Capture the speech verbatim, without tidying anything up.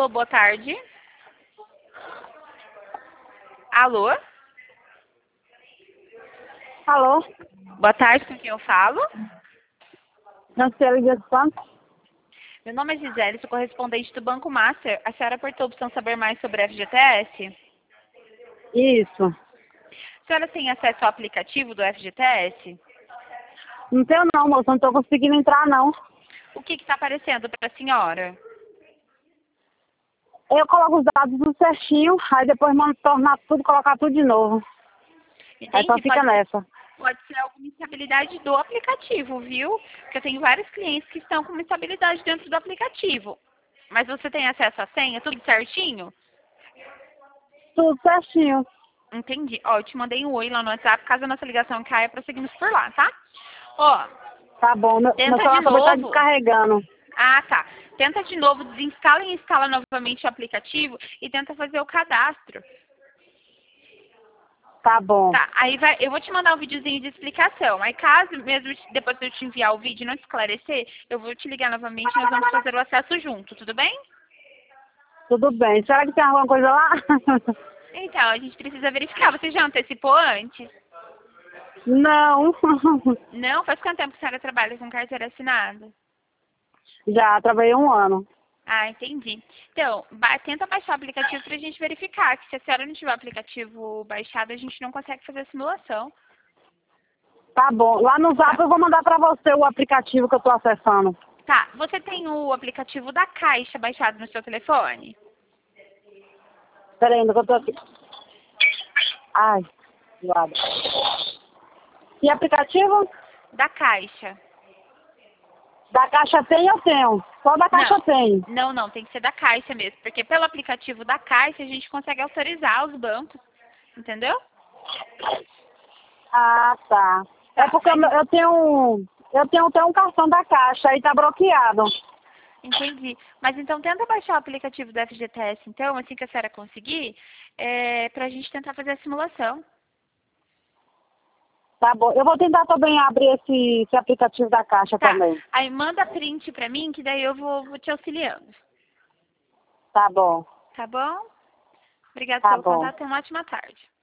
Alô, boa tarde. Alô? Alô? Boa tarde, com quem eu falo? Franciele Dias Santos? Meu nome é Gisele, sou correspondente do Banco Master. A senhora apertou a opção saber mais sobre a F G T S? Isso. A senhora tem acesso ao aplicativo do F G T S? Não tenho não, moça. Não tô conseguindo entrar, não. O que está aparecendo para a senhora? Eu coloco os dados tudo certinho, aí depois mando tornar tudo, colocar tudo de novo. Aí só Entendi. fica Pode, nessa. pode ser alguma instabilidade do aplicativo, viu? Porque eu tenho vários clientes que estão com uma instabilidade dentro do aplicativo. Mas você tem acesso à senha, tudo certinho? Tudo certinho. Entendi. Ó, eu te mandei um oi lá no WhatsApp, caso a nossa ligação caia, prosseguimos por lá, tá? Ó, Tá bom. Meu, meu tenta de celular também tá novo. descarregando. Ah, tá. Tenta de novo, desinstala e instala novamente o aplicativo e tenta fazer o cadastro. Tá bom. Tá, aí vai, eu vou te mandar um videozinho de explicação. Aí caso mesmo depois de eu te enviar o vídeo e não te esclarecer, eu vou te ligar novamente e nós vamos fazer o acesso junto, tudo bem? Tudo bem. Será que tem alguma coisa lá? Então, a gente precisa verificar. Você já antecipou antes? Não. Não? Faz quanto tempo que a senhora trabalha com carteira assinada? Já trabalhei um ano. Ah, entendi. Então, ba- tenta baixar o aplicativo pra gente verificar, que se a senhora não tiver o aplicativo baixado, a gente não consegue fazer a simulação. Tá bom. Lá no Zap Tá. eu vou mandar pra você o aplicativo que eu tô acessando. Tá, você tem o aplicativo da Caixa baixado no seu telefone? Pera aí, ainda que eu tô aqui. Ai, zoada. E aplicativo? Da Caixa. Da Caixa tem, eu tenho. Só da Caixa Não, tem. não, não, tem que ser da Caixa mesmo, porque pelo aplicativo da Caixa a gente consegue autorizar os bancos, entendeu? Ah, tá. É Tá, porque eu, mas eu tenho um, eu tenho até um cartão da Caixa, aí tá bloqueado. entendi. Mas então tenta baixar o aplicativo do F G T S, então, assim que a senhora conseguir, é, pra gente tentar fazer a simulação. Tá bom. Eu vou tentar também abrir esse, esse aplicativo da Caixa Tá, também. aí manda print pra mim, que daí eu vou, vou te auxiliando. Tá bom. Tá bom? Obrigada Tá pelo bom. contato, tenha uma ótima tarde.